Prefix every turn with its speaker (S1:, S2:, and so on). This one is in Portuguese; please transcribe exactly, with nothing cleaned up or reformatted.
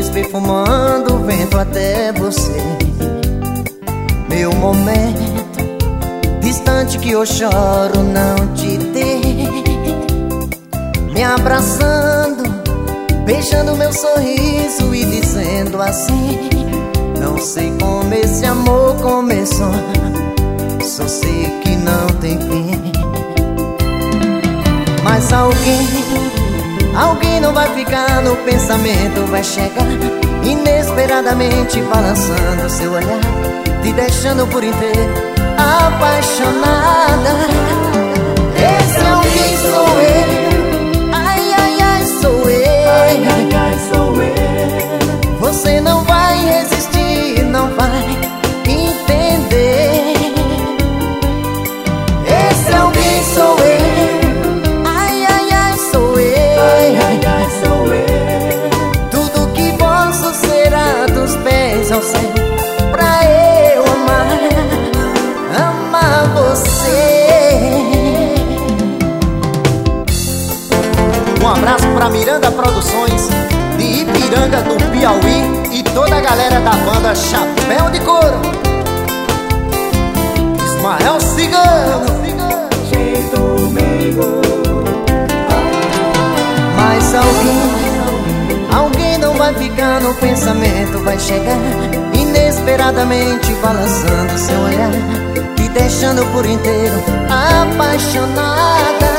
S1: flores perfumando o vento até você. Meu momento distante que eu choro não te ter, me abraçando, beijando meu sorriso e dizendo assim: não sei como esse amor começou, só sei que não tem fim. Mas alguém, alguém não vai ficar no pensamento, vai chegar inesperadamente balançando seu olhar, te deixando por inteiro apaixonada. Esse alguém sou eu, ai, ai, ai, sou eu, ai, ai, ai, sou eu. Você não vai resistir, não vai entender. Esse alguém sou eu, ai, ai, ai, sou eu, ai, ai, ai, sou eu. Tudo que posso será dos pés ao céu, pra eu amar, amar você. Um abraço pra Miranda Produções de Ipiranga do Piauí e toda a galera da banda Chapéu de Couro. Ismael Cigano, mas alguém, alguém não vai ficar no pensamento, vai chegar inesperadamente balançando seu olhar, te deixando por inteiro apaixonada.